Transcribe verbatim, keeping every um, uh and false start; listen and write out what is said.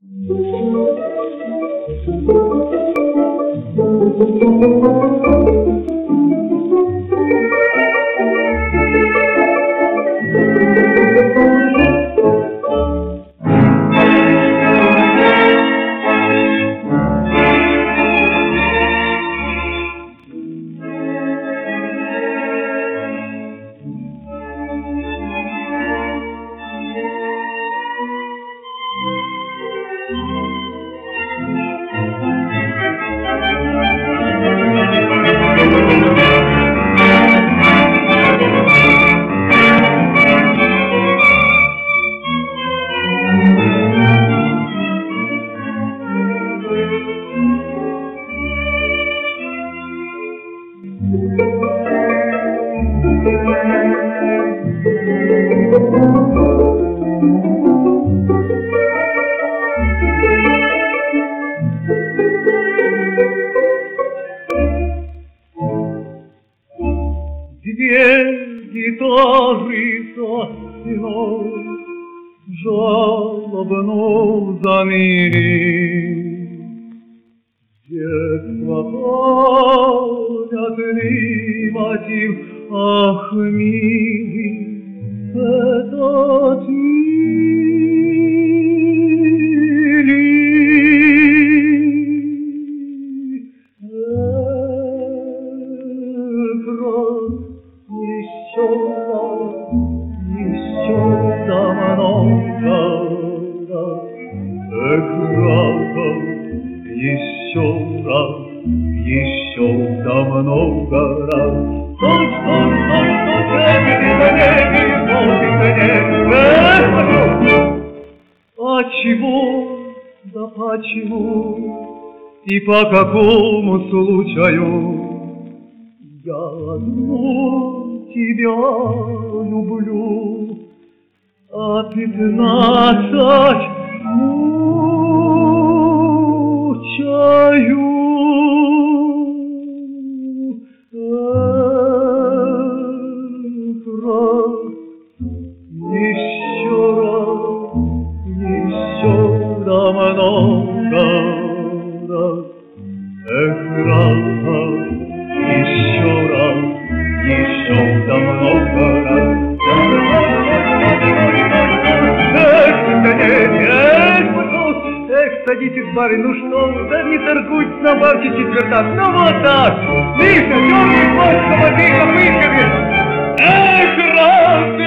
Две гитары за стеной жалобно заныли. Детство помнят ли мотив, ах, милый, это ты ли? Еще раз, еще давно, экран, еще раз, еще давно раз. Стой, стой, стой, стой, не а чего, да почему и по какому случаю я одну тебя люблю, а пятнадцать мучаю. Эх, раз, еще раз, еще давно раз. Эх, раз, еще раз, еще давно раз. Эх, садитесь, барин, ну что вы, да не торгуйтесь, набавьте четвертак, ну вот так. Миша, дергай хвост, воды копытками. Эх, раз,